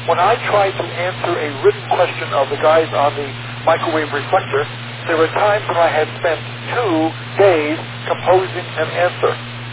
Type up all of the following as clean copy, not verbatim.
When I try to answer a written question of the guys on the microwave reflector, there were times when I had spent 2 days composing an answer.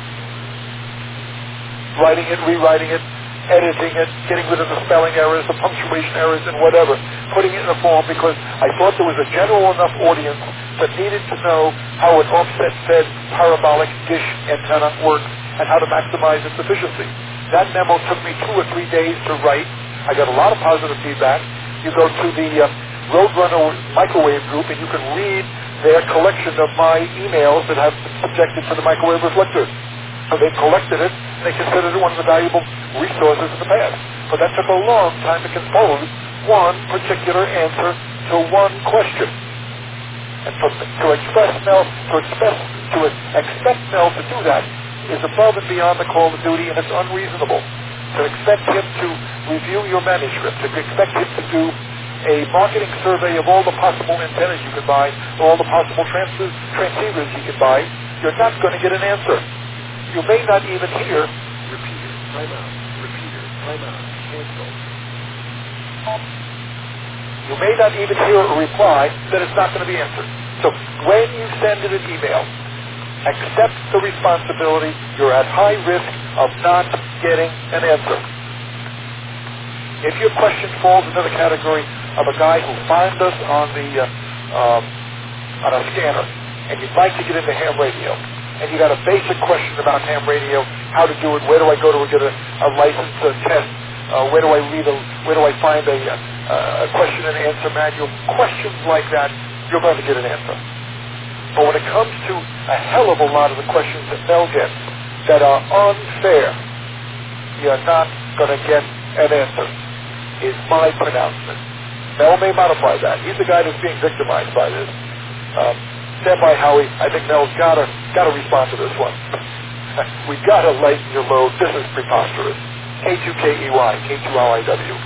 Writing it, rewriting it, editing it, getting rid of the spelling errors, the punctuation errors, and whatever, putting it in a form because I thought there was a general enough audience that needed to know how an offset-fed parabolic dish antenna works and how to maximize its efficiency. That memo took me 2 or 3 days to write. I got a lot of positive feedback. You go to the Roadrunner microwave group and you can read their collection of my emails that have been subjected to the microwave reflectors. So they collected it, and they considered it one of the valuable resources in the past. But that took a long time to compose one particular answer to one question. And to expect Mel to do that is above and beyond the call of duty, and it's unreasonable. To expect him to review your manuscript, to expect him to do a marketing survey of all the possible antennas you can buy, or all the possible transceivers you can buy, you're not going to get an answer. You may not even hear repeater, timeout, cancel. You may not even hear a reply that it's not going to be answered. So when you send in an email, accept the responsibility. You're at high risk of not getting an answer. If your question falls into the category of a guy who finds us on a scanner and you'd like to get into ham radio, and you got a basic question about ham radio, how to do it, where do I go to get a license test, where do I find a question and answer manual, questions like that, you're going to get an answer. But when it comes to a hell of a lot of the questions that Mel gets that are unfair, you're not going to get an answer, is my pronouncement. Mel may modify that. He's the guy that's being victimized by this. Stand by, Howie. I think Mel's got to respond to this one. We got to lighten your load. This is preposterous. K2KEY, K2LIW.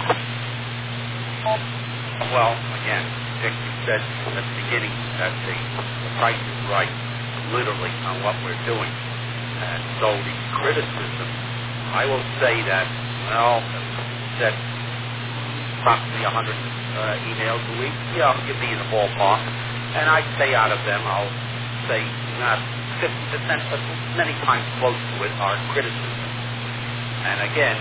Well, again, Dick, you said at the beginning that the price is right, literally, on what we're doing. And so the criticism, I will say that, well, that approximately 100 emails a week. Yeah, give me in the ballpark. And I'd say out of them, I'll say not 50%, but many times close to it are criticism. And again,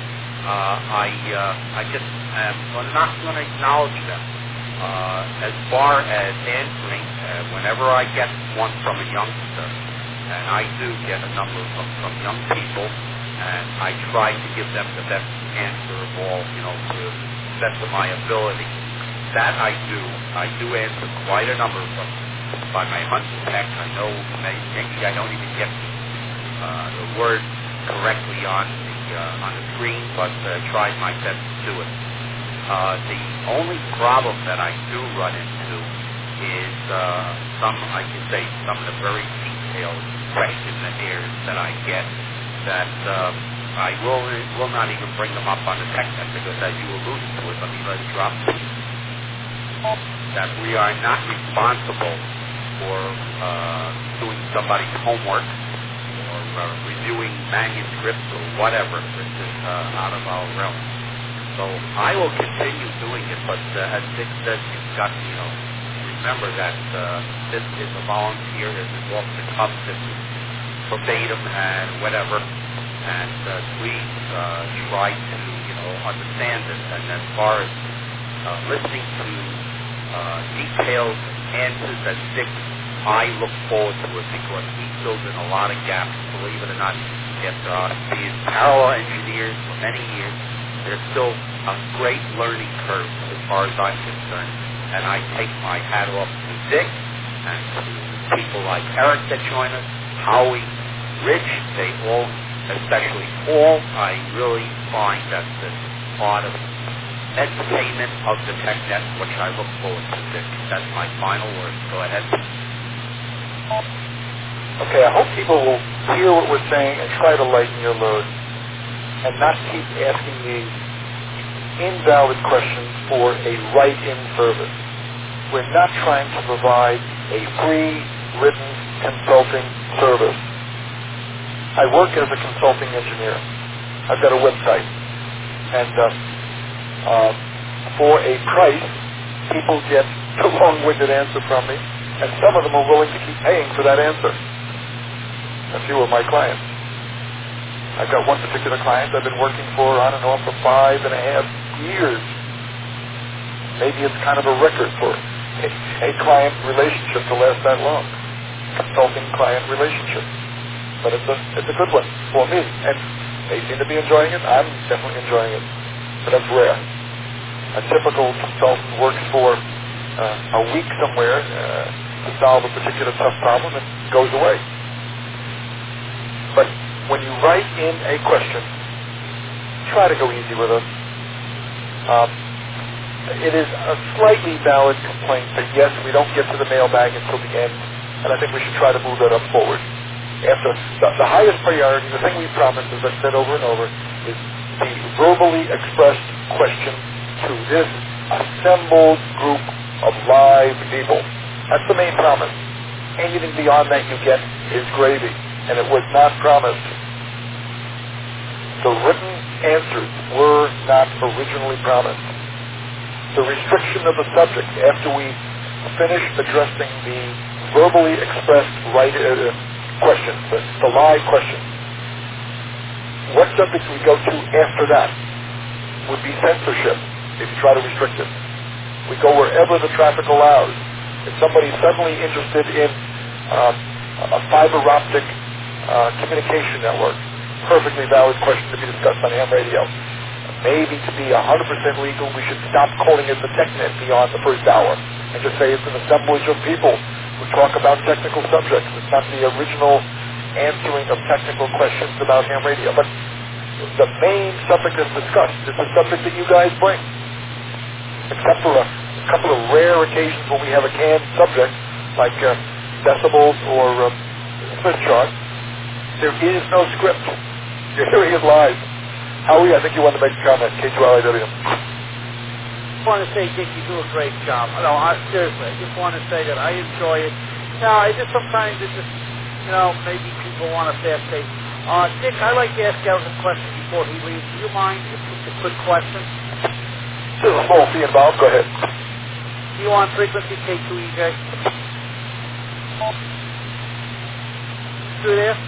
I just am not going to acknowledge them. As far as answering, whenever I get one from a youngster, and I do get a number from young people, and I try to give them the best answer of all, to the best of my ability. That I do. I do answer quite a number of them by my hunt and peck. I know maybe I don't even get the word correctly on the screen, but try my best to do it. The only problem that I do run into is some of the very detailed questionnaires that I get that I will not even bring them up on the text because, as you alluded to it, let me drop it. That we are not responsible for doing somebody's homework or reviewing manuscripts or whatever. This is out of our realm. So I will continue doing it, but as Dick said, you've got to remember that this is a volunteer. This is off the cuff. This is verbatim and whatever. And please try to understand this. And as far as listening to detailed answers that Dick, I look forward to it because he fills in a lot of gaps, believe it or not. After being parallel engineers for many years, there's still a great learning curve as far as I'm concerned. And I take my hat off to Dick and to people like Eric that join us, Howie, Rich, they all, especially Paul. I really find that this part of entertainment of the TechNet, which I look forward to. That's my final word. Go ahead. Okay, I hope people will hear what we're saying and try to lighten your load and not keep asking these invalid questions for a write-in service. We're not trying to provide a free written consulting service. I work as a consulting engineer. I've got a website. And For a price, people get a long-winded answer from me, and some of them are willing to keep paying for that answer. A few of my clients. I've got one particular client I've been working for on and off for 5.5 years. Maybe it's kind of a record for a client relationship to last that long. Consulting client relationship. But it's a good one for me. And they seem to be enjoying it. I'm definitely enjoying it. But that's rare. A typical consultant works for a week somewhere to solve a particular tough problem and goes away. But when you write in a question, try to go easy with us. It is a slightly valid complaint that yes, we don't get to the mailbag until the end, and I think we should try to move that up forward. After the highest priority, the thing we promised, as I've said over and over, is the verbally expressed question to this assembled group of live people. That's the main promise. Anything beyond that you get is gravy, and it was not promised. The written answers were not originally promised. The restriction of the subject after we finish addressing the verbally expressed questions, the live questions. What subjects we go to after that would be censorship if you try to restrict it. We go wherever the traffic allows. If somebody's suddenly interested in a fiber optic communication network, perfectly valid question to be discussed on ham radio. Maybe to be 100% legal, we should stop calling it the TechNet beyond the first hour and just say it's an assemblage of people who talk about technical subjects. It's not the original answering of technical questions about ham radio. But the main subject that's discussed is the subject that you guys bring. Except for a couple of rare occasions when we have a canned subject, like decibels or Smith chart, there is no script. You're hearing it live. Howie, I think you want to make a comment. K2LIW. I want to say, Dick, you do a great job. No, seriously, I just want to say that I enjoy it. Now, I just sometimes it just, maybe people want to fast pace. Dick, I like to ask Elvis a question before he leaves. Do you mind if it's a quick question? There's a small fee involved. Go ahead. Do you want frequency K2EJ? Through there?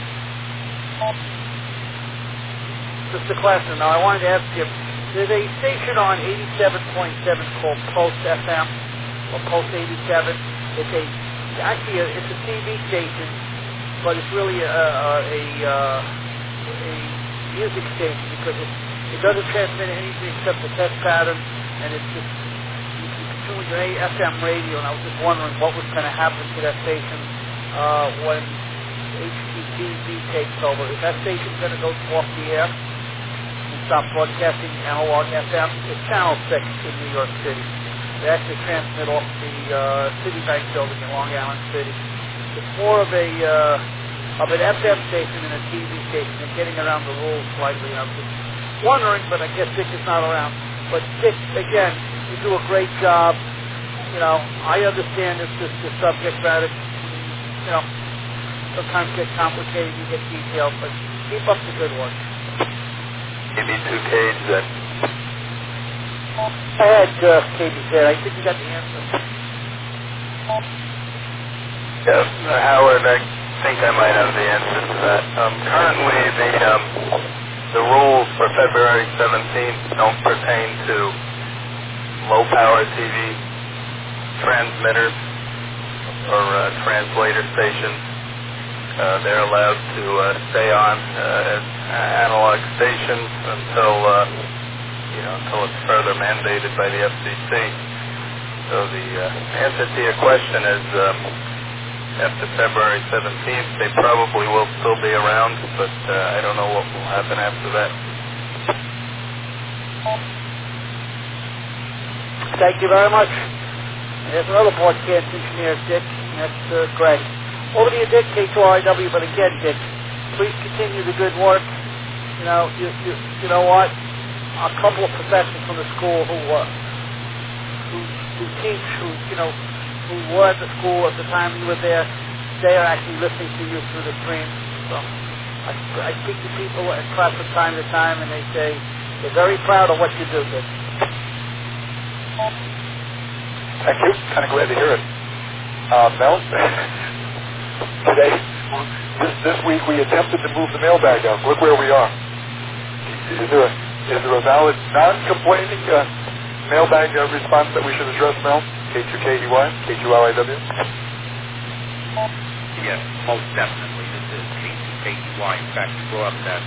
Just a question. Now, I wanted to ask you, there's a station on 87.7 called Pulse FM, or Pulse 87. It's a TV station, but it's really a music station because it doesn't transmit anything except the test pattern, and it's just doing an FM radio, and I was just wondering what was going to happen to that station when HTTV takes over. Is that station going to go off the air? Stop broadcasting analog FM. It's Channel 6 in New York City. They actually transmit off the Citibank building in Long Island City. It's more of an FM station than a TV station. They're getting around the rules slightly. I'm just wondering, but I guess Dick is not around. But Dick, again, you do a great job. I understand the subject matter. Sometimes get complicated, you get detailed, but keep up the good work. KB2K, then. I had KBZ. I think you got the answer. Yeah, Howard, I think I might have the answer to that. Currently, the rules for February 17th don't pertain to low-power TV transmitters or translator stations. They're allowed to stay on as analog stations until it's further mandated by the FCC. So the answer to your question is after February 17th, they probably will still be around, but I don't know what will happen after that. Thank you very much. There's another broadcast engineer, Dick. That's Greg. Over to you, Dick, K2RIW, but again, Dick, please continue the good work. You know what? A couple of professors from the school who teach, who were at the school at the time you were there, they are actually listening to you through the stream. So I speak to people at class from time to time, and they say they're very proud of what you do, Dick. Thank you. Kind of glad to hear it. Mel, today, this week we attempted to move the mailbag out. Look where we are. Is there a valid, non-complaining mailbag response that we should address, Mel? K2KEY, K2LIW? Yes, most definitely. This is K2KEY. In fact, you brought up that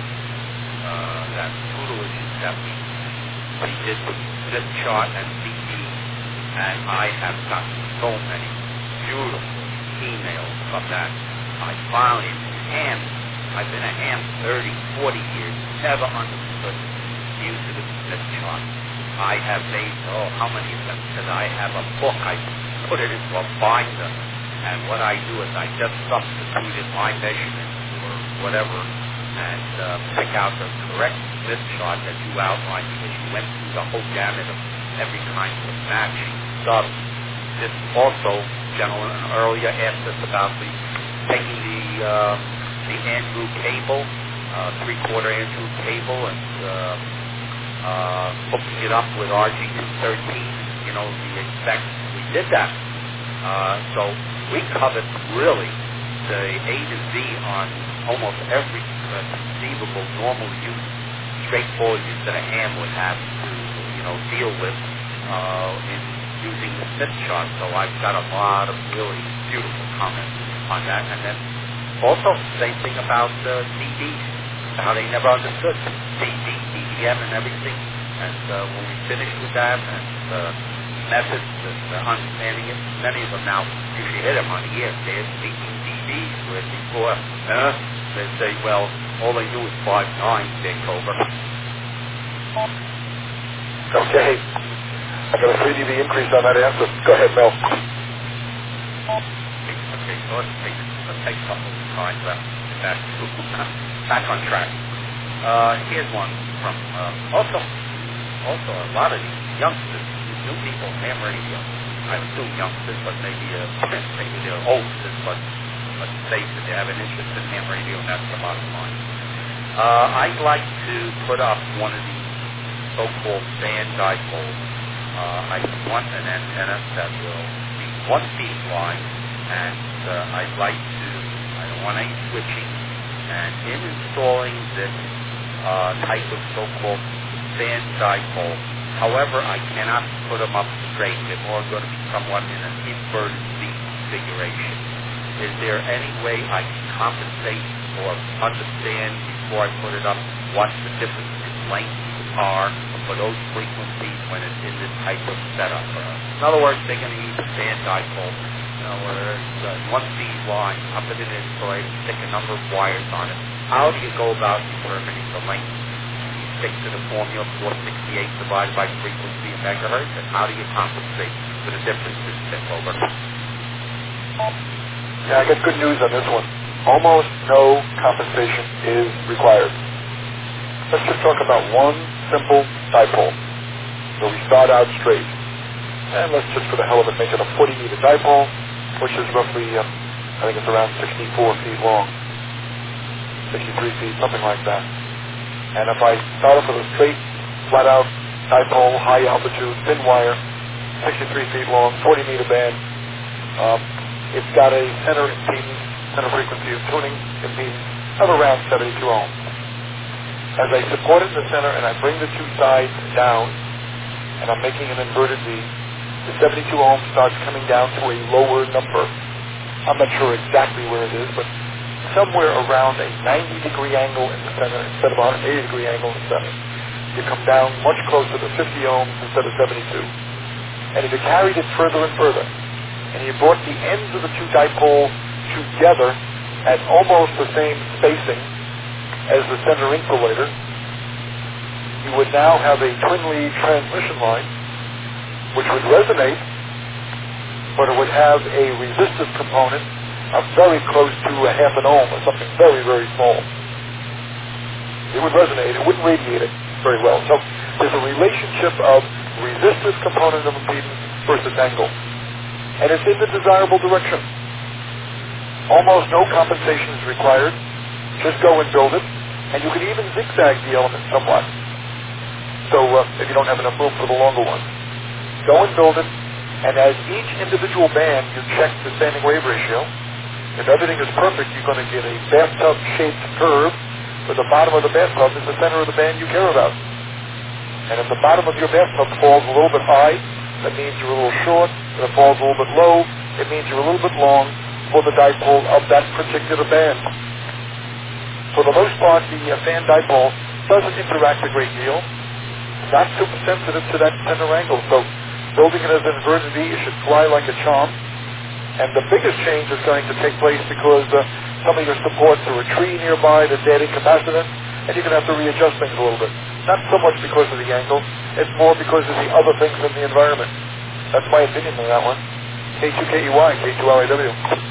tutelage that we did with Smith chart and CD, and I have gotten so many beautiful emails from that. I finally am. I've been a ham 30, 40 years, never understood the use of the Smith chart. I have made, how many of them? Because I have a book, I put it into a binder, and what I do is I just substitute in my measurements or whatever, and pick out the correct Smith chart that you outlined, because you went through the whole gamut of every kind of matching stuff. This also, gentleman earlier asked us about taking the Andrew cable, 3/4 Andrew cable, and hooking it up with RG213, the exact, we did that. So we covered really the A to Z on almost every conceivable normal use, straightforward use that a ham would have to, deal with in using the Smith chart. So I've got a lot of really beautiful comments on that. And then also, same thing about DDs, how they never understood DD, DDM, and everything. And when we finished with that, and methods and understanding it, many of them now, if you hit them on the ear, they're speaking DDs, where before, they say, well, all they knew was 5'9", Dick over. Okay. I got a 3 dB increase on that answer. Go ahead, Mel. Okay, so let's take a couple of times back on track. Here's one from also a lot of these youngsters, new people, ham radio. I assume youngsters, but maybe they're oldsters, but let's face it, they have an interest in ham radio, and that's the bottom line. I'd like to put up one of these so-called band dipoles. I want an antenna that will be 1 feet wide, and I don't want any switching, and in installing this type of so-called band dipole, however, I cannot put them up straight. They're more going to be somewhat in an inverted V configuration. Is there any way I can compensate or understand before I put it up what the difference in lengths are for those frequencies when it's in this type of setup? In other words, they're going to use a band dipole, where it's 1 feet wide, up in an insulator, stick a number of wires on it. How do you go about determining the length? You stick to the formula 468 divided by frequency in megahertz, and how do you compensate for the differences in over? Yeah, I got good news on this one. Almost no compensation is required. Let's just talk about one simple dipole, where we start out straight. And let's just, for the hell of it, make it a 40-meter dipole, which is roughly, I think it's around 64 feet long, 63 feet, something like that. And if I start off with a straight, flat-out dipole, high altitude, thin wire, 63 feet long, 40-meter band, it's got a center impedance, center frequency of tuning impedance of around 72 ohms. As I support it in the center and I bring the two sides down, and I'm making an inverted V, the 72 ohms starts coming down to a lower number. I'm not sure exactly where it is, but somewhere around a 90-degree angle in the center instead of a 180-degree angle in the center. You come down much closer to 50 ohms instead of 72. And if you carried it further and further, and you brought the ends of the two dipoles together at almost the same spacing as the center insulator, you would now have a twin-lead transmission line, which would resonate, but it would have a resistive component of very close to a half an ohm or something very, very small. It would resonate. It wouldn't radiate it very well. So there's a relationship of resistive component of impedance versus angle. And it's in the desirable direction. Almost no compensation is required. Just go and build it. And you can even zigzag the element somewhat. So if you don't have enough room for the longer one. go and build it, and as each individual band, you check the standing wave ratio. If everything is perfect, you're going to get a bathtub-shaped curve where the bottom of the bathtub is the center of the band you care about. And if the bottom of your bathtub falls a little bit high, that means you're a little short. If it falls a little bit low, it means you're a little bit long for the dipole of that particular band. For the most part, the fan dipole doesn't interact a great deal. Not super sensitive to that center angle. So building it as an inverted V, it should fly like a charm. And the biggest change is going to take place because some of your supports are a tree nearby that's adding capacitance, and you're going to have to readjust things a little bit. Not so much because of the angle, it's more because of the other things in the environment. That's my opinion on that one. K2KEY, K2LAW.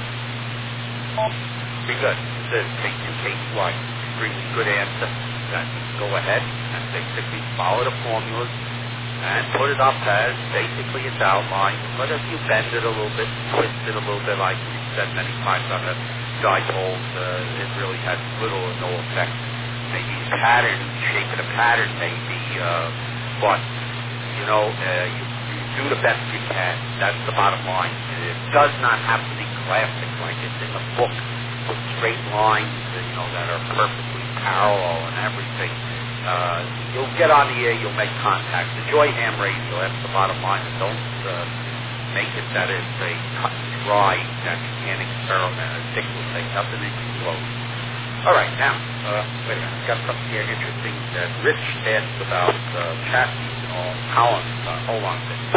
Pretty good. The K2KEY, extremely good answer. Then go ahead and basically follow the formulas and put it up as basically it's outlined. But if you bend it a little bit, twist it a little bit, like we said many times on the dipoles, it really has little or no effect. Maybe the pattern, shape of the pattern maybe, but, you know, you do the best you can. That's the bottom line. It does not have to be classic like it's in the book with straight lines, you know, that are perfectly parallel and everything. You'll get on the air, you'll make contact. Enjoy ham radio, that's the bottom line. And don't make it that it's a cut and dry that you can't experiment or stick with things. Nothing that you close. All right, now, wait a minute. I've got something here interesting that Rich asked about chassis and all. Collins, hold on a second.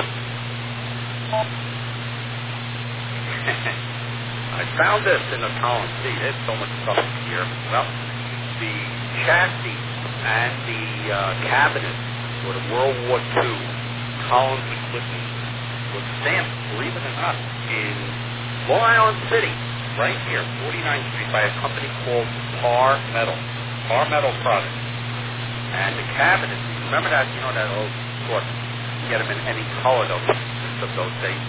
I found this in the Collins. See, there's so much stuff here. Well, the chassis and the cabinet for the World War II Collins equipment was stamped, believe it or not, in Long Island City, right here, 49th Street, by a company called Par Metal Products. And the cabinet, remember that, you know, that old sort, you get them in any color, those days,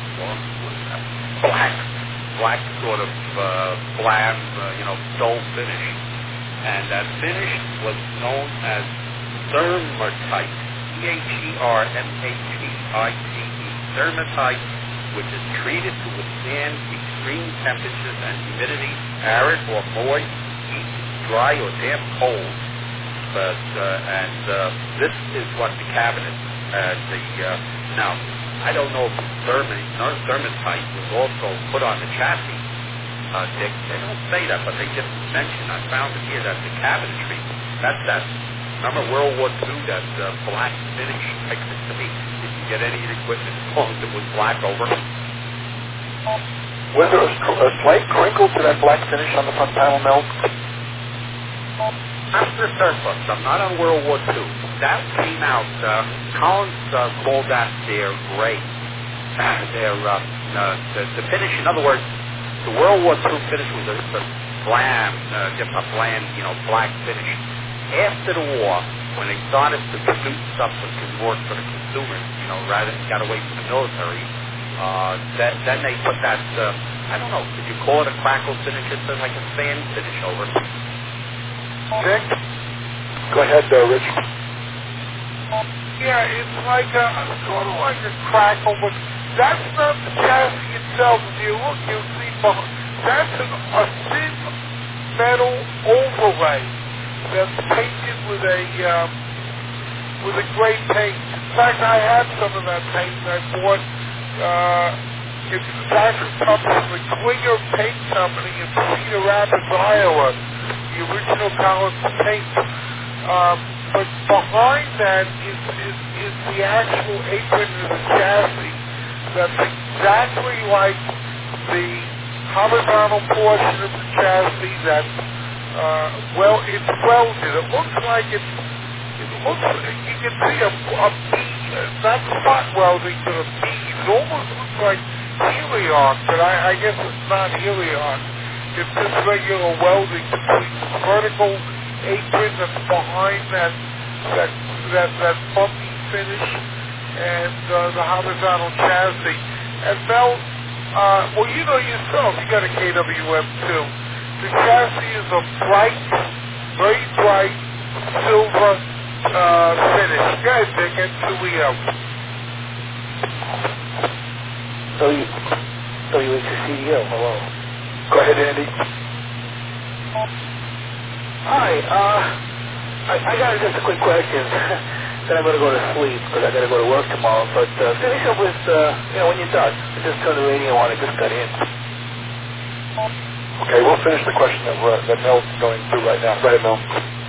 black sort of bland, dull finish. And that finish was known as thermatite, Thermatite, thermatite, which is treated to withstand extreme temperatures and humidity, arid or moist, heat, dry or damp cold. This is what the cabinet now, I don't know if thermatite was also put on the chassis, Dick. They don't say that, but they just mention. I found it here that the cabinetry, that's that. Remember World War II, that black finish? Like, to me, did you get any equipment as long as it was black over? Was there a slight crinkle to that black finish on the front panel, Mel? After surplus, I'm not on World War II. That came out, Collins called that their gray. The finish, in other words, the World War II finish was a bland, black finish. After the war, when they started to produce stuff that could work for the consumers, rather than got away from the military, then they put that, I don't know, could you call it a crackle finish? It's like a sand finish over. Dick? Go ahead, Rich. Yeah, it's like sort of like a crackle, but that's not the chassis itself. If you look, you'll see that's a thin metal overlay that's painted with a gray paint. In fact, I had some of that paint, and I bought it's actually comes from the Klinger Paint Company in Cedar Rapids, Iowa. The original Collins paint. But behind that is the actual apron of the chassis that's exactly like the horizontal portion of the chassis that's it's welded. It looks like you can see a bead, not spot welding, but a bead. It almost looks like helion, but I guess it's not helion. It's just regular welding between the vertical apron that's behind that bumpy finish and the horizontal chassis. And Mel, well, you know yourself, you got a KWM too. The chassis is a bright, very bright silver finish. Go ahead, Dick, and 2 out. WHCDO, hello. Go ahead, Andy. Hi, I got just a quick question. Then I'm going to go to sleep because I got to go to work tomorrow. But finish up with, when you're done. I just turned the radio on. I just got in. Okay, we'll finish the question that Mel's going through right now. Go ahead, Mel.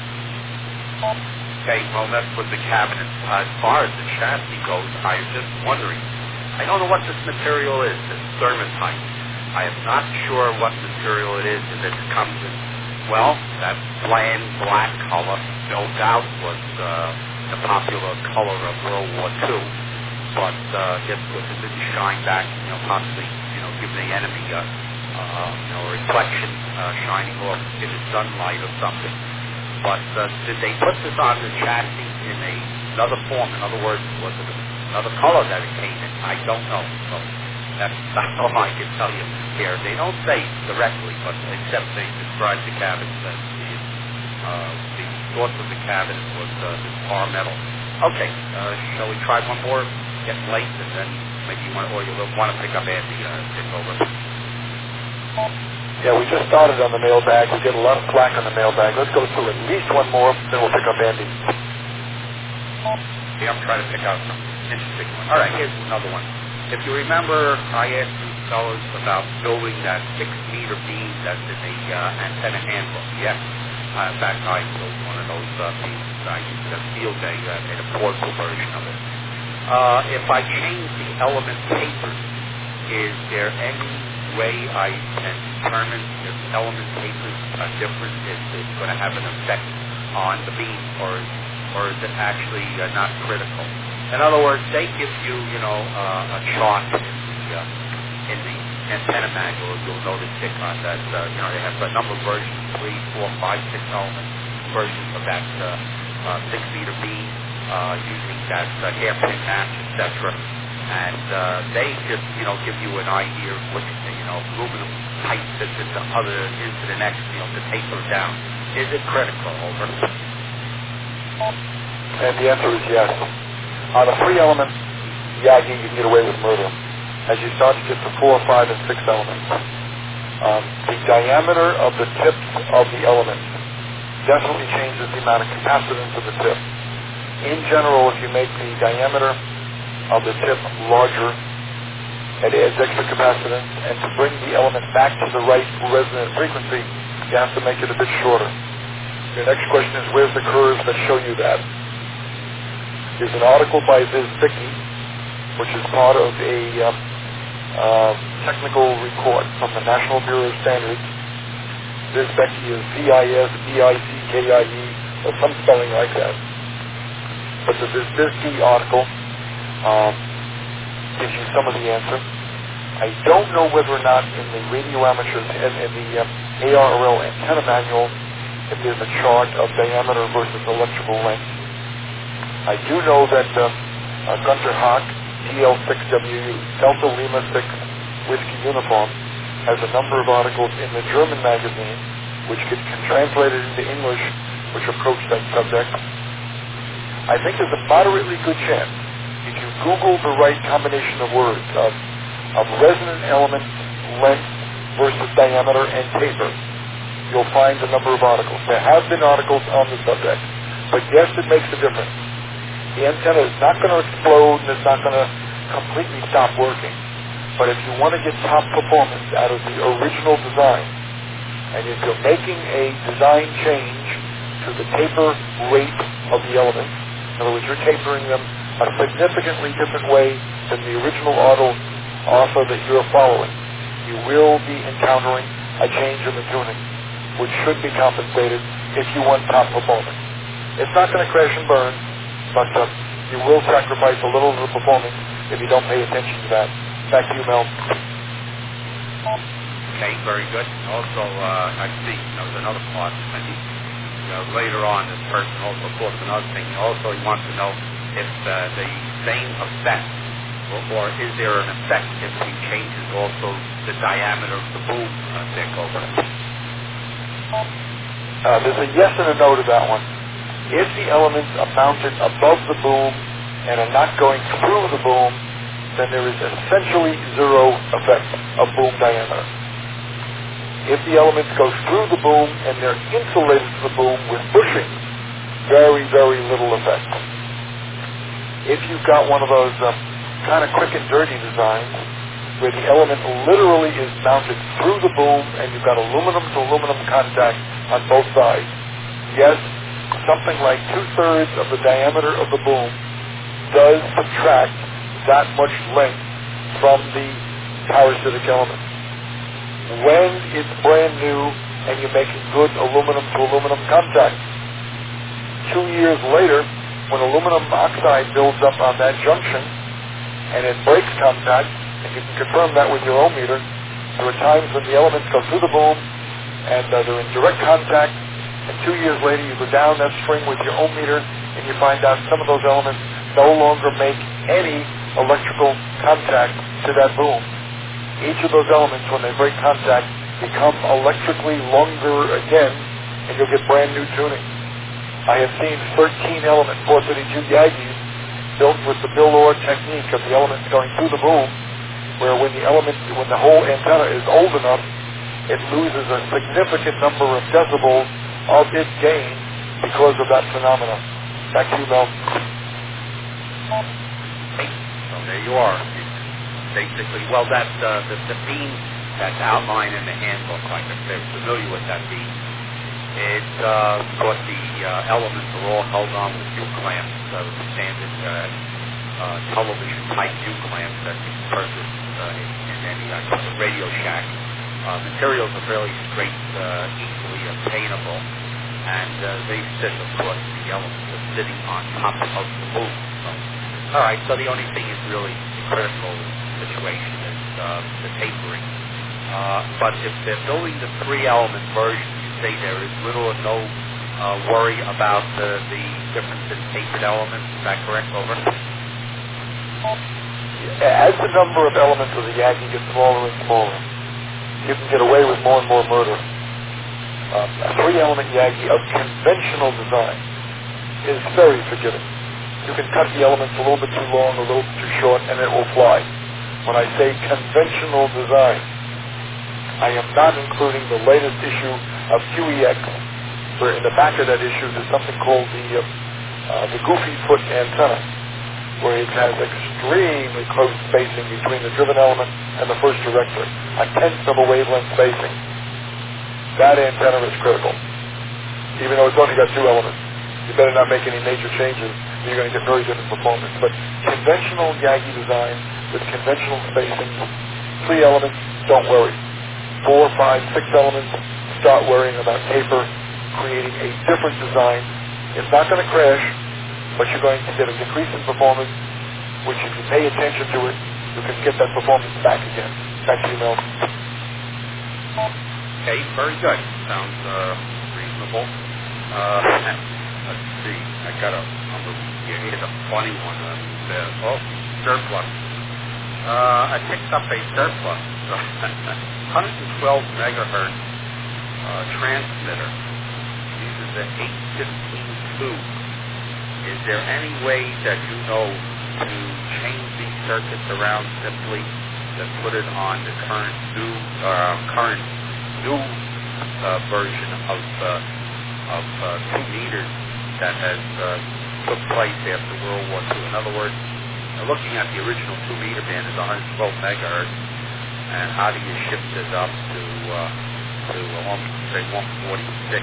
Okay, well, that's with the cabinet. As far as the chassis goes, I was just wondering. I don't know what this material is, this thermotite. I am not sure what material it is, if it comes in, well, that bland black color, no doubt was the popular color of World War II, but just because it didn't shine back, possibly, give the enemy a reflection shining off in the sunlight or something. But did they put this on the chassis in another form? In other words, was it another color that it came in? I don't know. So that's all I can tell you here. They don't say directly, but except they describe the cabinet as the source of the cabinet was this bar metal. Okay, shall we try one more? Getting late, and then maybe you want to pick up Andy take over. Yeah, we just started on the mailbag. We get a lot of flack on the mailbag. Let's go through at least one more, then we'll pick up Andy. Yeah, I'm trying to pick out some interesting one. All right, here's another one. If you remember, I asked you fellas about building that 6-meter beam that's in the antenna handbook. Yes. In fact, I built one of those beams. I used a field day, made a portable version of it. If I change the element papers, is there any way I can determine if element papers are different, if it's going to have an effect on the beam, or is it actually not critical? In other words, they give you, a chart in the antenna manual. You'll notice that they have a number of versions, 3, 4, 5, 6 element versions of that 6-meter beam using that hairpin match, etc. And they just, give you an idea of which, aluminum pipe fits into the next, to taper down. Is it critical? Over. And the answer is yes. On a 3-element Yagi, you can get away with murder. As you start to get to 4, 5, and 6 elements, the diameter of the tips of the elements definitely changes the amount of capacitance of the tip. In general, if you make the diameter of the tip larger, it adds extra capacitance, and to bring the element back to the right resonant frequency, you have to make it a bit shorter. Your next question is, where's the curves that show you that? There's an article by Viz Vicky, which is part of a technical report from the National Bureau of Standards. Viz Vicky is V-I-S-B-I-C-K-I-E, or some spelling like that. But the Viz Vicky article gives you some of the answer. I don't know whether or not in the radio amateur, in the ARRL antenna manual, if there's a chart of diameter versus electrical length. I do know that Gunter Haack, DL6W, Delta Lima 6 Whiskey Uniform, has a number of articles in the German magazine, which can translate it into English, which approach that subject. I think there's a moderately good chance, if you Google the right combination of words of resonant element, length versus diameter and taper, you'll find a number of articles. There have been articles on the subject, but yes, it makes a difference. The antenna is not going to explode and it's not going to completely stop working. But if you want to get top performance out of the original design, and if you're making a design change to the taper rate of the elements, in other words, you're tapering them a significantly different way than the original offer that you're following, you will be encountering a change in the tuning, which should be compensated if you want top performance. It's not going to crash and burn, but you will sacrifice a little of the performance if you don't pay attention to that. Back to you, Mel. Okay, very good. Also, I see there's another part. Later on, this person also thought of another thing. Also, he wants to know if the same effect, or is there an effect if he changes also the diameter of the boom thick over? There's a yes and a no to that one. If the elements are mounted above the boom and are not going through the boom, then there is essentially zero effect of boom diameter. If the elements go through the boom and they're insulated to the boom with bushing, very, very little effect. If you've got one of those kind of quick and dirty designs where the element literally is mounted through the boom and you've got aluminum to aluminum contact on both sides, yes, something like 2/3 of the diameter of the boom does subtract that much length from the parasitic element. When it's brand new and you're making good aluminum to aluminum contact, 2 years later, when aluminum oxide builds up on that junction and it breaks contact, and you can confirm that with your ohm meter, there are times when the elements go through the boom and they're in direct contact, and 2 years later you go down that string with your ohm meter and you find out some of those elements no longer make any electrical contact to that boom. Each of those elements, when they break contact, become electrically longer again, and you'll get brand new tuning. I have seen 13-element 432 Yagis built with the Bill Orr technique of the elements going through the boom, where when the whole antenna is old enough, it loses a significant number of decibels of its gain because of that phenomenon. Back to you, Mel. So there you are. Basically, well, that's the beam that's outlined in the handbook. Like if they're familiar with that beam, it's of course the elements are all held on with U-clamps, the standard television type U-clamps that you purchase in any Radio Shack. Materials are fairly straight, easily obtainable, and they sit, of course, the elements are sitting on top of the boom. So, all right, so the only thing is really critical situation is the tapering. But if they're building the 3-element version, you say there is little or no worry about the difference in tapered elements. Is that correct? Over. As the number of elements of the Yagi gets smaller and smaller, you can get away with more and more murder. A 3-element Yagi of conventional design is very forgiving. You can cut the elements a little bit too long, a little bit too short, and it will fly. When I say conventional design, I am not including the latest issue of QEX, where in the back of that issue there's something called the goofy foot antenna, where it has extremely close spacing between the driven element and the first director, a 1/10 of a wavelength spacing. That antenna is critical, even though it's only got 2 elements. You better not make any major changes, you're going to get very different performance. But conventional Yagi design with conventional spacing, 3 elements, don't worry. 4, 5, 6 elements, start worrying about taper, creating a different design. It's not going to crash, but you're going to get a decrease in performance, which if you pay attention to it, you can get that performance back again. Back to you, Mel. Okay, very good. Sounds reasonable. Let's see. I got a number here. Here's a funny one. Surplus. I picked up a surplus. 112 megahertz transmitter. Uses an 815 tube. Is there any way that you know to change these circuits around simply to put it on the current new version of 2 meters that has took place after World War II? In other words, looking at the original 2 meter band is 112 megahertz, and how do you shift it up to say 146?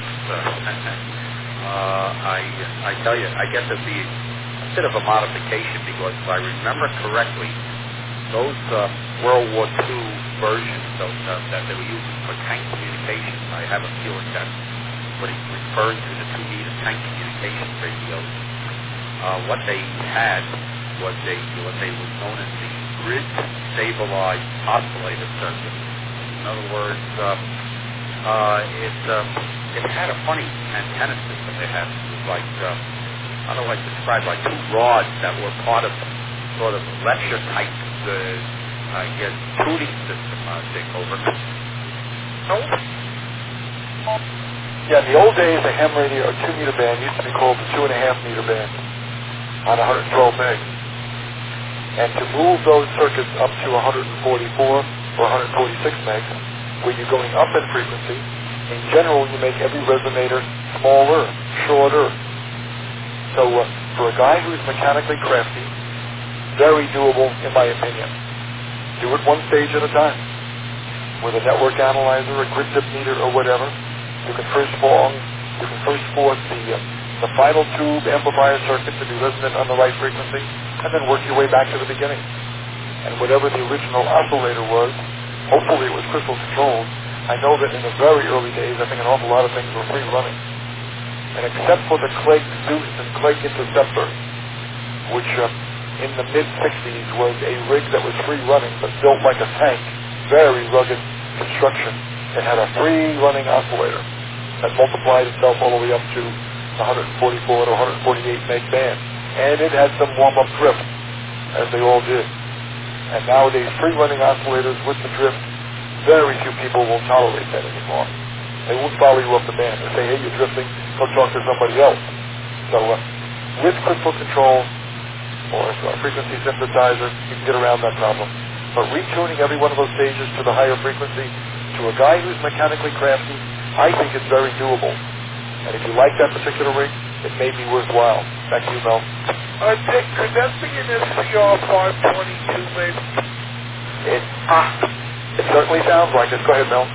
I tell you, I guess it'd be a bit of a modification, because if I remember correctly, those World War II versions that they were using for tank communications, I have a feeling that's what he's referring to, the 2 meter tank communication radios. What they had was what they were known as the grid stabilized oscillator circuit. In other words, it had a funny antenna system. It had like, how do I describe, like 2 rods that were part of sort of lecture type, I guess, tuning system, take over. Yeah, in the old days, the ham radio, or 2 meter band, used to be called the 2.5 meter band on 112 meg. And to move those circuits up to 144 or 146 megs, where you're going up in frequency, in general you make every resonator smaller, shorter. So for a guy who's mechanically crafty, very doable in my opinion. Do it one stage at a time. With a network analyzer, a grid dip meter, or whatever, you can first force the final tube amplifier circuit to be resonant on the right frequency, and then work your way back to the beginning. And whatever the original oscillator was, hopefully it was crystal controlled. I know that in the very early days, I think an awful lot of things were free running. And except for the Clegg Zeus and Clegg Interceptor, which in the mid-60s was a rig that was free running, but built like a tank, very rugged construction. It had a free running oscillator that multiplied itself all the way up to the 144 to 148 meg band. And it had some warm-up drift, as they all did. And nowadays, free running oscillators with the drift, very few people will tolerate that anymore. They won't follow you up the band and say, hey, you're drifting, go talk to somebody else. So with crystal control or a frequency synthesizer, you can get around that problem. But retuning every one of those stages to the higher frequency, to a guy who's mechanically crafty, I think it's very doable. And if you like that particular rig, it may be worthwhile. Back to you, Mel. Dick, could that be an SCR 522, maybe? It certainly sounds like it. Go ahead, Mel.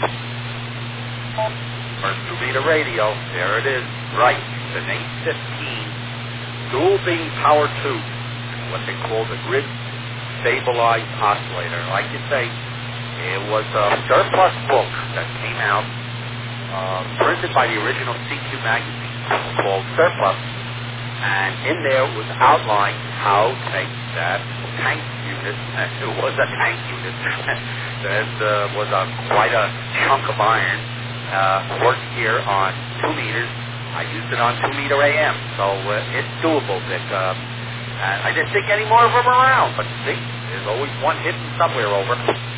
First 2-meter radio, there it is, right, an 815 dual beam power tube, what they call the grid stabilized oscillator. Like you say, it was a surplus book that came out, printed by the original CQ magazine called Surplus, and in there was outlined how to make that tank unit, it was a tank unit, that was quite a chunk of iron, worked here on 2 meters. I used it on 2-meter AM, so it's doable, Dick. And I didn't think any more of them around, but see, there's always one hidden somewhere over.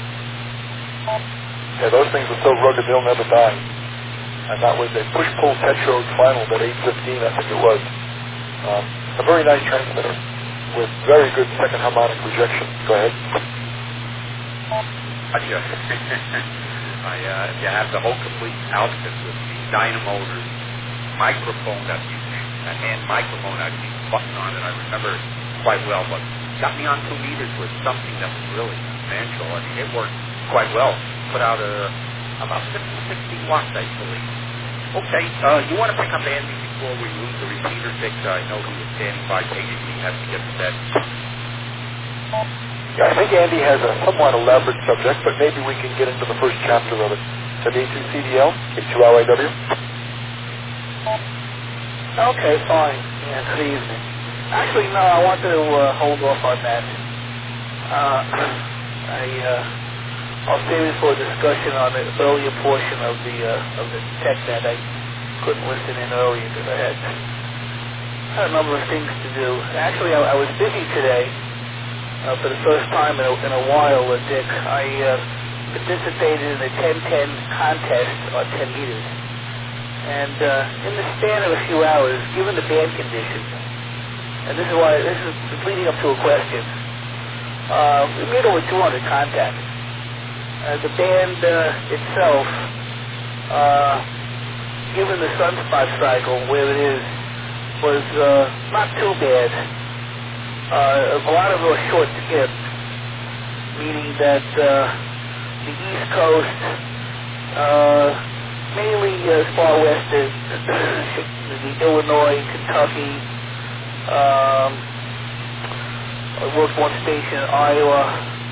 Yeah, those things are so rugged they'll never die. And that was a push-pull tetrode final at 815, I think it was. A very nice transmitter with very good second harmonic rejection. Go ahead. Gotcha. You have the whole complete outfit with the dynamos, microphone that a hand microphone that you button on it. I remember quite well, but got me on 2 meters with something that was really substantial. I mean, it worked quite well. Put out about 50, 60 watts, I believe. Okay, you want to pick up Andy before we lose the repeater, Dick? I know he was standing by patiently, has to get to bed. Yeah, I think Andy has a somewhat elaborate subject, but maybe we can get into the first chapter of it. W2CDL, K2LIW. Okay, fine. Yeah, good evening. Actually, no, I want to hold off on that. I'll save it for a discussion on the earlier portion of the tech that I couldn't listen in earlier because I had a number of things to do. Actually, I was busy today for the first time in a while, Dick. I participated in a 10-10 contest on 10 meters. And in the span of a few hours, given the band conditions, and this is leading up to a question, we made over 200 contacts. The band itself, given the sunspot cycle where it is, was not too bad. A lot of them short skipped, meaning that the East Coast, mainly as far west as the Illinois, Kentucky, I worked one station in Iowa,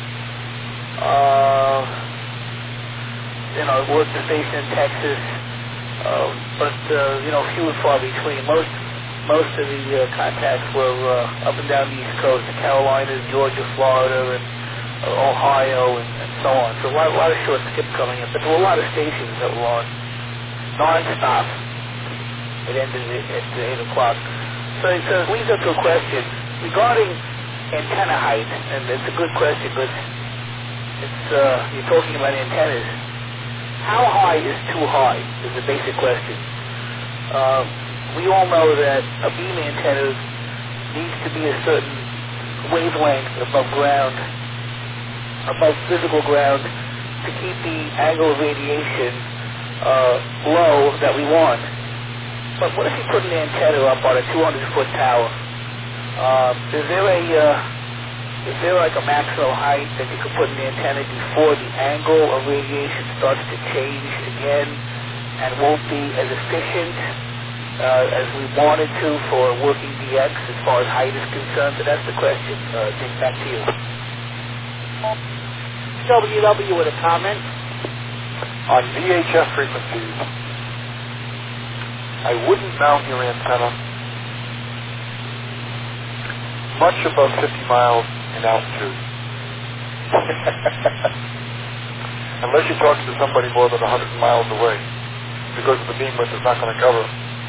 I worked a station in Texas, but few and far between. Most of the contacts were up and down the East Coast, the Carolinas, Georgia, Florida, and Ohio, and so on. So a lot of short skip coming in, but there were a lot of stations that were on non-stop. It ended at 8 o'clock. So it leads up to a question regarding antenna height, and it's a good question, but you're talking about antennas. How high is too high is the basic question. We all know that a beam antenna needs to be a certain wavelength above ground, above physical ground, to keep the angle of radiation low that we want. But what if you put an antenna up on a 200-foot tower? Is there like a maximum height that you could put an antenna before the angle of radiation starts to change again and won't be as efficient as we wanted to for working DX as far as height is concerned? So that's the question. Dick, back to you. WW with a comment. On VHF frequencies, I wouldn't mount your antenna much above 50 miles in altitude. Unless you're talking to somebody more than 100 miles away, because the beam width is not going to cover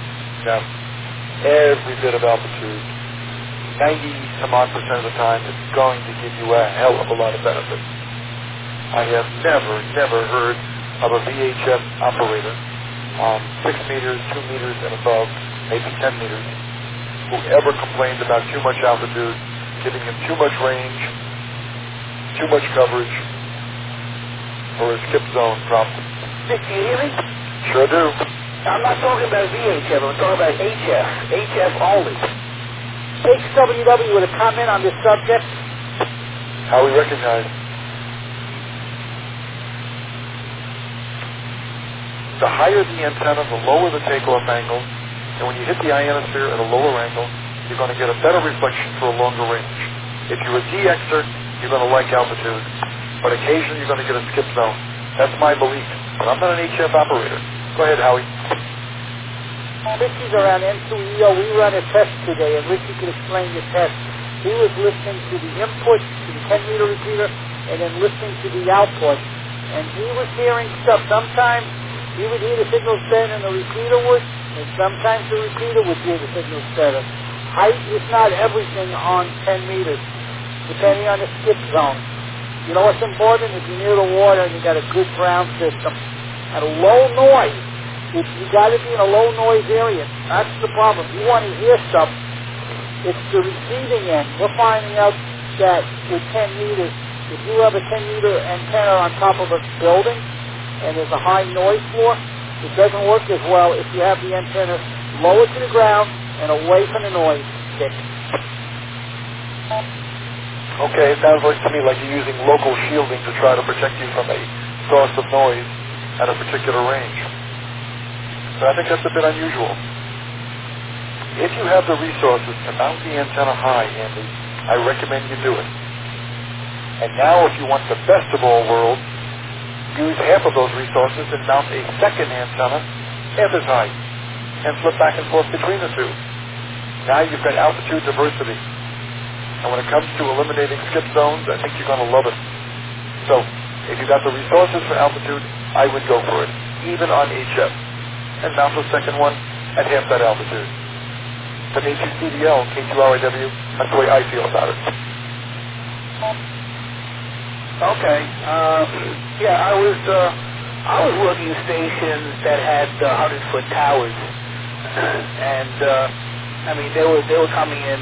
every bit of altitude. 90-some-odd% of the time, it's going to give you a hell of a lot of benefit. I have never heard of a VHF operator on 6 meters, 2 meters and above, maybe 10 meters, who ever complained about too much altitude, giving him too much range, too much coverage, or a skip zone problem. Dick, do you hear me? Sure do. I'm not talking about VHF, I'm talking about HF. HF only. HWW with a comment on this subject. How we recognize. The higher the antenna, the lower the takeoff angle, and when you hit the ionosphere at a lower angle, you're going to get a better reflection for a longer range. If you're a DXer, you're going to like altitude, but occasionally you're going to get a skip zone. That's my belief, but I'm not an HF operator. Go ahead, Howie. Richie's around M2EO. We run a test today, and Richie could explain the test. He was listening to the input, to the 10-meter repeater, and then listening to the output. And he was hearing stuff. Sometimes he would hear the signals better than the repeater would, and sometimes the repeater would hear the signals better. Height is not everything on 10 meters, depending on the skip zone. You know what's important? If you're near the water and you got a good ground system. And a low noise, if you got to be in a low noise area. That's the problem. You want to hear stuff, it's the receiving end. We're finding out that with 10 meters, if you have a 10-meter antenna on top of a building and there's a high noise floor, it doesn't work as well if you have the antenna lower to the ground and away from the noise stick. Okay, it sounds like to me like you're using local shielding to try to protect you from a source of noise at a particular range. So I think that's a bit unusual. If you have the resources to mount the antenna high, Andy, I recommend you do it. And now if you want the best of all worlds, use half of those resources and mount a second antenna half as high and flip back and forth between the two. Now you've got altitude diversity. And when it comes to eliminating skip zones, I think you're going to love it. So if you got the resources for altitude, I would go for it, even on HF. And mount the second one at half that altitude. To me, CDL, K2RIW, that's the way I feel about it. Okay. Yeah, I was working stations that had 100-foot towers, and I mean they were coming in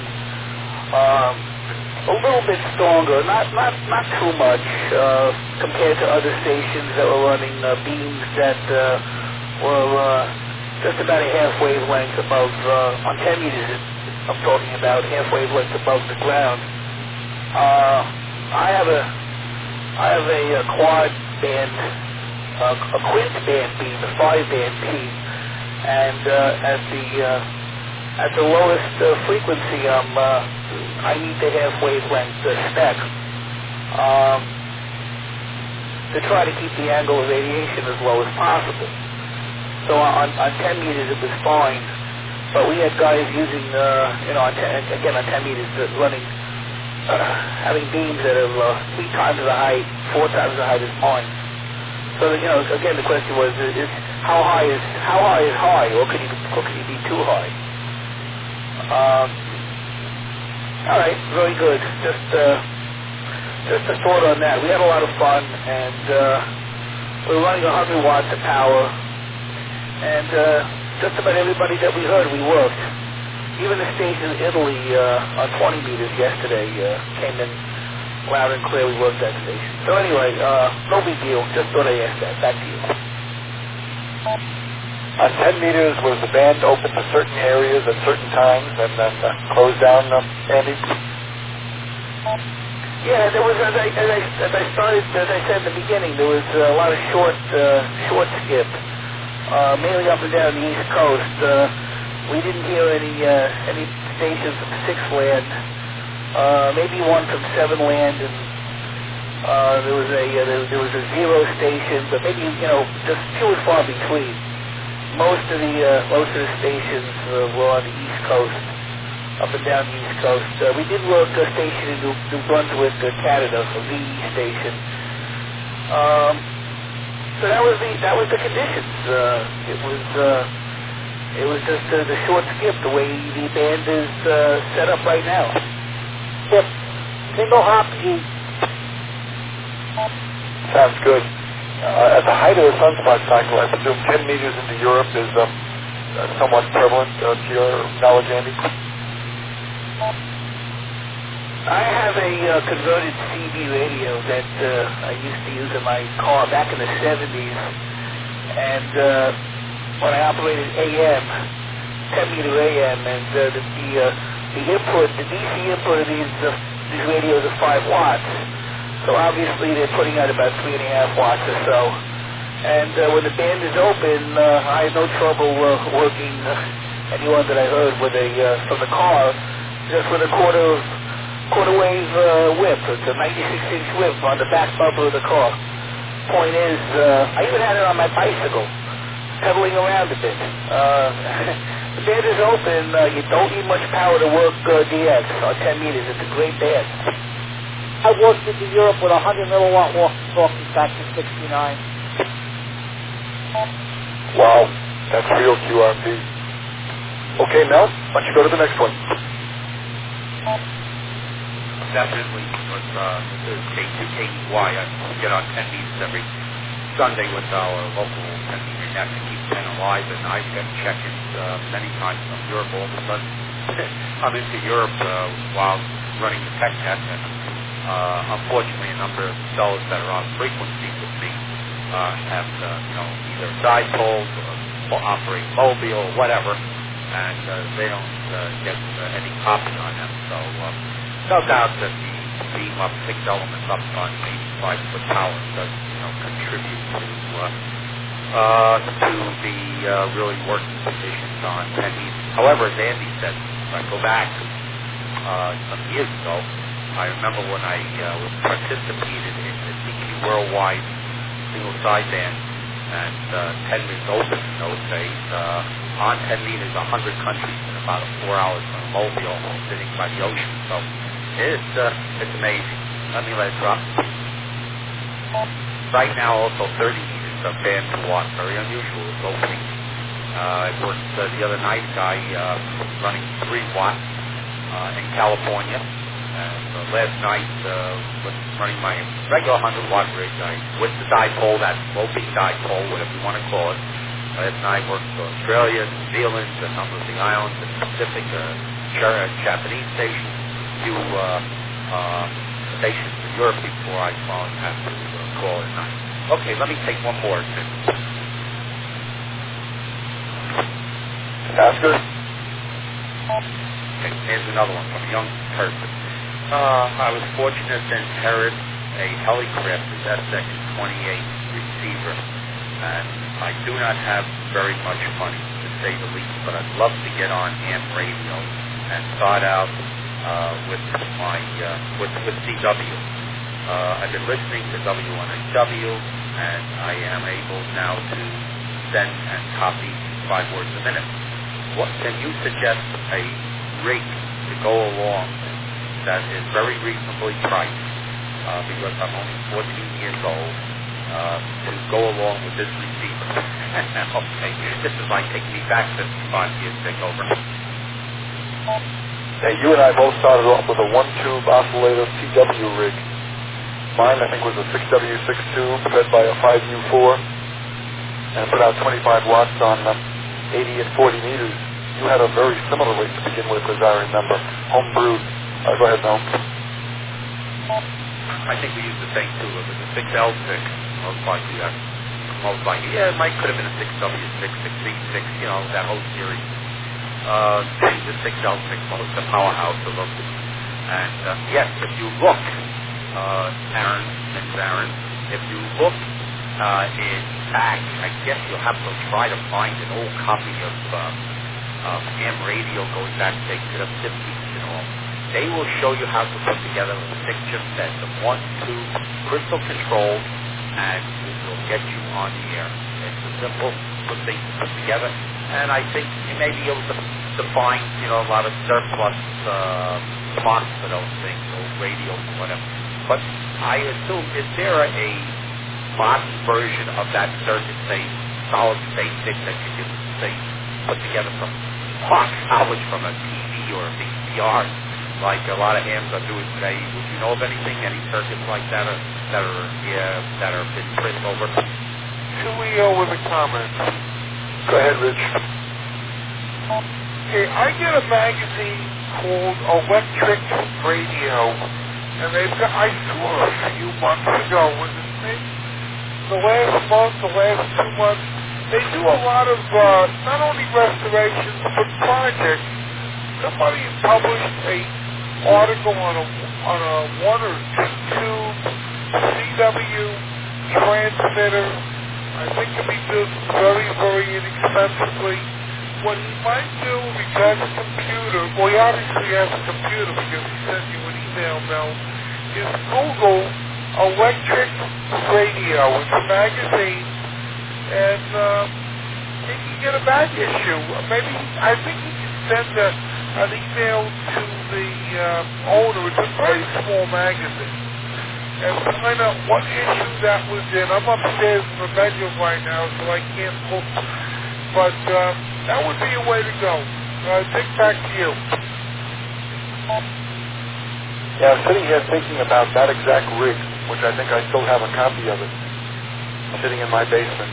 a little bit stronger, not too much compared to other stations that were running beams that were just about a half wavelength above on 10 meters. I'm talking about half wavelength above the ground. I have a quad band, a quint band beam, a 5-band beam, and at the lowest frequency, I need the half wavelength spec to try to keep the angle of radiation as low as possible. So on 10 meters it was fine, but we had guys using, on 10 meters running. Having beams that are 3 times the height, 4 times the height as mine. So again, the question was: is how high is high, or could you be too high? All right, very good. Just a thought on that. We had a lot of fun, and we were running 100 watts of power, and just about everybody that we heard, we worked. even the station in Italy on 20 meters yesterday came in loud and clear. We worked that station. So anyway, no big deal. Just thought I'd ask that. Back to you. On 10 meters, was the band open to certain areas at certain times and then closed down, Andy? Yeah, there was, as I said in the beginning, there was a lot of short skip, mainly up and down the East Coast. We didn't hear any stations from 6 land, maybe one from 7 land, and there was a 0 station, but maybe just few and far between. Most of the stations were on the East Coast, up and down the East Coast. We did work a station in New Brunswick, Canada, a VE station. So that was the conditions. It was just the short skip, the way the band is set up right now. Yep. Single hop G. Sounds good. At the height of the sunspot cycle, I presume 10 meters into Europe is somewhat prevalent to your knowledge, Andy? I have a converted CB radio that I used to use in my car back in the 70s, and when I operated AM, 10-meter AM, and the input, the DC input of these radios are 5 watts. So obviously they're putting out about 3.5 watts or so. And when the band is open, I had no trouble working anyone that I heard with from the car, just with a quarter wave whip. It's a 96-inch whip on the back bumper of the car. Point is, I even had it on my bicycle, pedaling around a bit. The band is open. You don't need much power to work DX on 10 meters. It's a great band. I worked into Europe with 100 milliwatt walkie-talkies back in '69. Wow, that's real QRP. Okay, Mel, why don't you go to the next one? Definitely with K2KY. I get on 10 meters every Sunday with our local 10-meter net to keep 10 alive, and I get check-ins many times from Europe. All of a sudden, I'm into Europe while running the tech test, and unfortunately, a number of sellers that are on frequency with me have, either dipoles or operate mobile or whatever, and they don't get any copy on them. So, no doubt that the beam up 6 elements up on 85-foot power does, contribute to the really working conditions on 10 meters. However, as Andy said, if I go back some years ago, I remember when I participated in the DQ Worldwide single sideband, and 10 meters open in those days. On 10 meters, 100 countries in about 4 hours from Mobile, sitting by the ocean. So it's amazing. Let me let it drop. Right now, also 30 meters of band per watt. Very unusual. It's opening. I worked the other night, guy running 3 watts in California. And last night, was running my regular 100-watt rig. I with the dipole, that sloping dipole, whatever you want to call it. Last night, worked for Australia, New Zealand, a number of the islands, the Pacific, Japanese stations, a few stations in Europe before I finally had to call at night. Okay, let me take one more. Oscar? Okay, here's another one from a young person. I was fortunate to inherit a Helicrafters SX-28 receiver, and I do not have very much money, to say the least, but I'd love to get on AM radio and start out with CW. I've been listening to WNAW, and I am able now to send and copy 5 words a minute. What can you suggest a rig to go along that is very reasonably priced, because I'm only 14 years old, to go along with this receiver? Okay, this is like taking me back 55 years to take over. Hey, you and I both started off with a 1-tube oscillator CW rig. Mine, I think, was a 6W6 tube fed by a 5U4, and put out 25 watts on 80 and 40 meters. you had a very similar rate to begin with, as I remember, homebrewed. Go ahead, Noam. I think we used the same tool. It was a 6L6, most likely. Yeah, it could have been a 6W6, 6V6, that whole series. The 6L6 was the powerhouse of them. And yes, if you look, Aaron, if you look in fact, I guess you'll have to try to find an old copy of ham radio going back, say, to the 50s and all. They will show you how to put together a picture set of 1, 2 crystal controls, and it will get you on the air. It's a simple thing to put together, and I think you may be able to find, a lot of surplus spots for those things, old radios or whatever. But I assume, is there a modern version of that circuit, say, solid state stick that you can, say, put together from salvage from a TV or a VCR, like a lot of hams are doing today? Would you know of anything, any circuits like that that are been printed over? Tulio with a comment. Go ahead, Rich. Okay, I get a magazine called Electric Radio, and I saw a few months ago, was it maybe the last month, the last 2 months, they do a lot of not only restorations but projects. Somebody published a article on a 1 or 2 tube CW transmitter. I think it can be built very, very inexpensively. What he might do if he has a computer, well, he obviously has a computer because he sent you an email now, is Google Electric Radio. It's a magazine, and he can get a back issue. Maybe, I think he can send an email to the owner. It's a very small magazine, and find out what issue that was in. I'm upstairs in the bedroom right now, so I can't look, but that would be a way to go. Dick, back to you. Yeah, I'm sitting here thinking about that exact rig, which I think I still have a copy of it, sitting in my basement.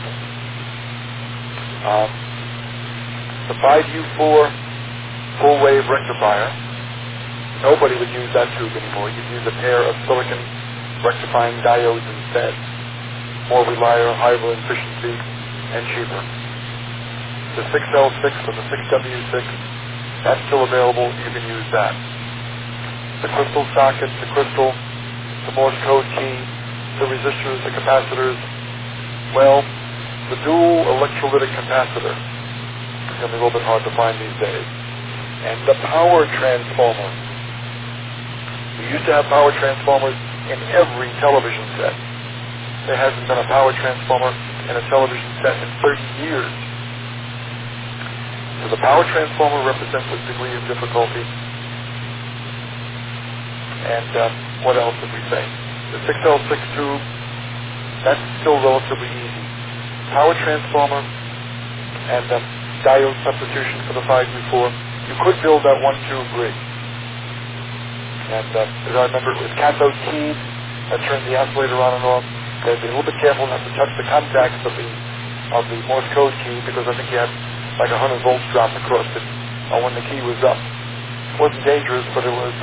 The 5U4 full-wave rectifier. Nobody would use that tube anymore. You'd use a pair of silicon rectifying diodes instead. More reliable, higher efficiency, and cheaper. The 6L6 or the 6W6, that's still available. You can use that. The crystal sockets, the crystal, the Morse code key, the resistors, the capacitors. Well, the dual electrolytic capacitor is going to be a little bit hard to find these days. And the power transformer. We used to have power transformers in every television set. There hasn't been a power transformer in a television set in 30 years. So the power transformer represents a degree of difficulty. And what else did we say? The 6L6 tube, that's still relatively easy. Power transformer and diode substitution for the 5U4. You could build that one tube rig. And as I remember, it was cathode keyed that turned the oscillator on and off. You had to be a little bit careful not to touch the contacts of the Morse code key, because I think you had like 100 volts drop across it when the key was up. It wasn't dangerous, but it was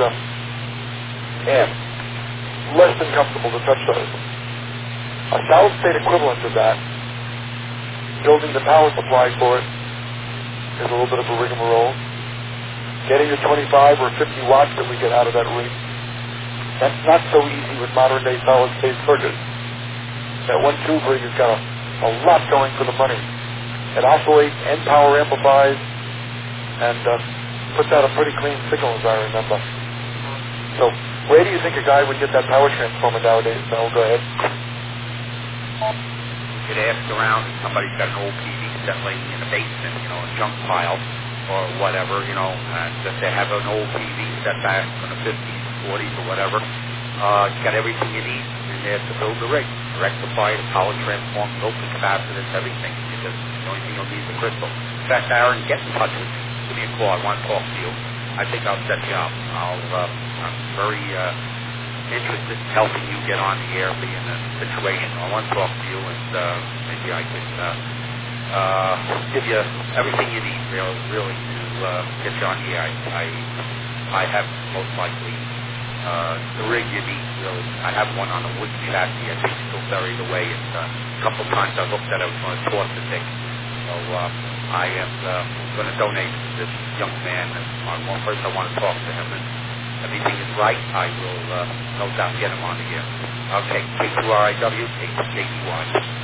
less than comfortable to touch those. A solid state equivalent of that, building the power supply for it, is a little bit of a rigmarole. Getting the 25 or 50 watts that we get out of that rig, that's not so easy with modern day solid state circuits. That one tube rig has got a lot going for the money. It oscillates and power amplifies and puts out a pretty clean signal, as I remember. So where do you think a guy would get that power transformer nowadays? Mel, go ahead. You could ask around if somebody's got an old TV set laying in the basement, a junk pile or whatever, and if they have an old TV set back from the 50s, 40s or whatever, you got everything you need in there to build the rig. Rectifier, power transformer, open capacitors, everything. Because the only thing you'll need is the crystal. In fact, Aaron, get in touch with me. Give me a call. I want to talk to you. I think I'll set you up. I'm very interested in helping you get on the air, be in a situation. I want to talk to you, and maybe I can give you everything you need, really, to get you on here. I have most likely the rig you need. Really, I have one on a wood chassis. I think it's still buried away. It's a couple times I looked at it. I was going to toss the thing. So I am going to donate to this young man. And first, I want to talk to him. And everything is right. I will no doubt get him on the air. Okay, K2RIW, KTY.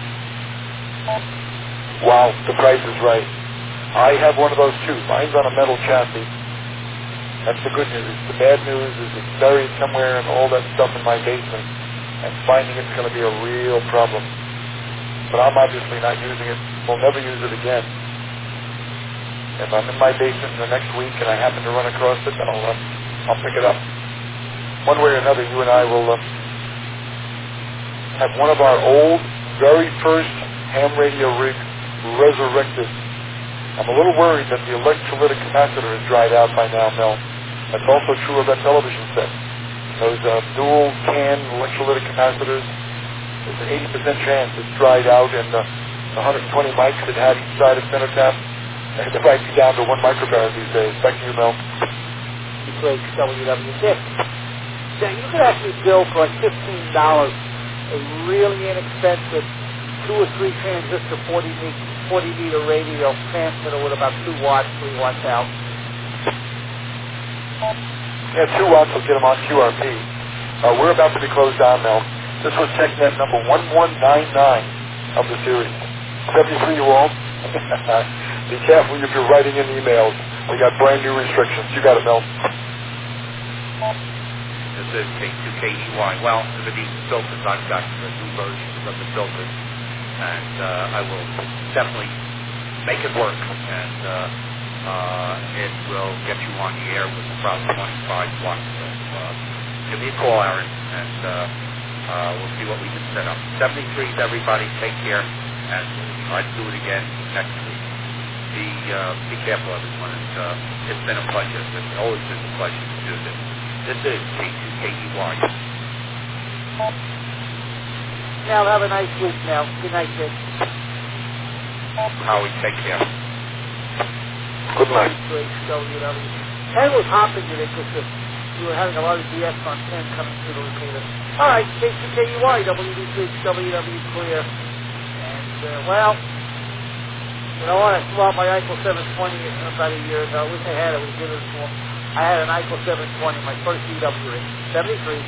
Wow, the price is right. I have one of those too. Mine's on a metal chassis. That's the good news. The bad news is it's buried somewhere and all that stuff in my basement. And finding it's going to be a real problem. But I'm obviously not using it. We'll never use it again. If I'm in my basement in the next week and I happen to run across it, then I'll pick it up. One way or another, you and I will have one of our old, very first ham radio rigs resurrected. I'm a little worried that the electrolytic capacitor has dried out by now, Mel. That's also true of that television set. Those dual can electrolytic capacitors, there's an 80% chance it's dried out, and the 120 mics it had each side of center tap, it might be down to 1 microfarad these days. Back to you, Mel. Great WWD. Now, you could actually build for like $15 a really inexpensive 2 or 3 transistor 40 meter radio transmitter with about 2 watts, 3 watts out. Yeah, 2 watts will get them on QRP. We're about to be closed down now. This was TechNet number 1199 of the series. 73 you all. Be careful if you're writing in emails. We got brand new restrictions. You got it, Mel. This is K2KEY. Well, for these filters, I've got new versions of the filters. And I will definitely make it work. And it will get you on the air with about 25 watts. So give me a call, Aaron, and we'll see what we can set up. 73s, everybody. Take care. And we'll try to do it again next week. Be careful, everyone. It's been a pleasure. It's always been a pleasure to do this. This is K2KEY. Now, have a nice week now. Good night, Dick. Howie, take care. Good night. Great WW. Ken was hopping today because we were having a lot of DS on 10 coming through the repeater. All right, K2KEY, WD3, WW clear. And, well, you know what? I threw out my ICO 720 about a year ago. I wish I had it. We did it for. I had an ICO 720, my first DW rig. 73.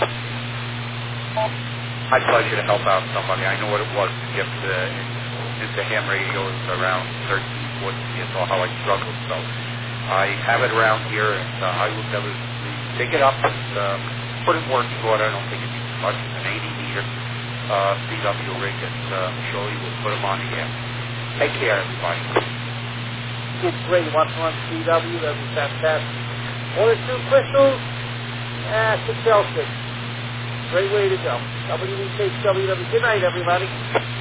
My pleasure to help out somebody. I know what it was to get into ham radios around 13, 14 years old, how I struggled. So I have it around here, and I will never pick it up and put it in working order. I don't think it needs much. It's an 80-meter CW rig, and surely we'll put them on the air. Take care, everybody. It's great. You want to run CW? That'd be fantastic. 1 or 2 crystals? 6 Celsius. Great way to go. WD6, WW. Good night, everybody.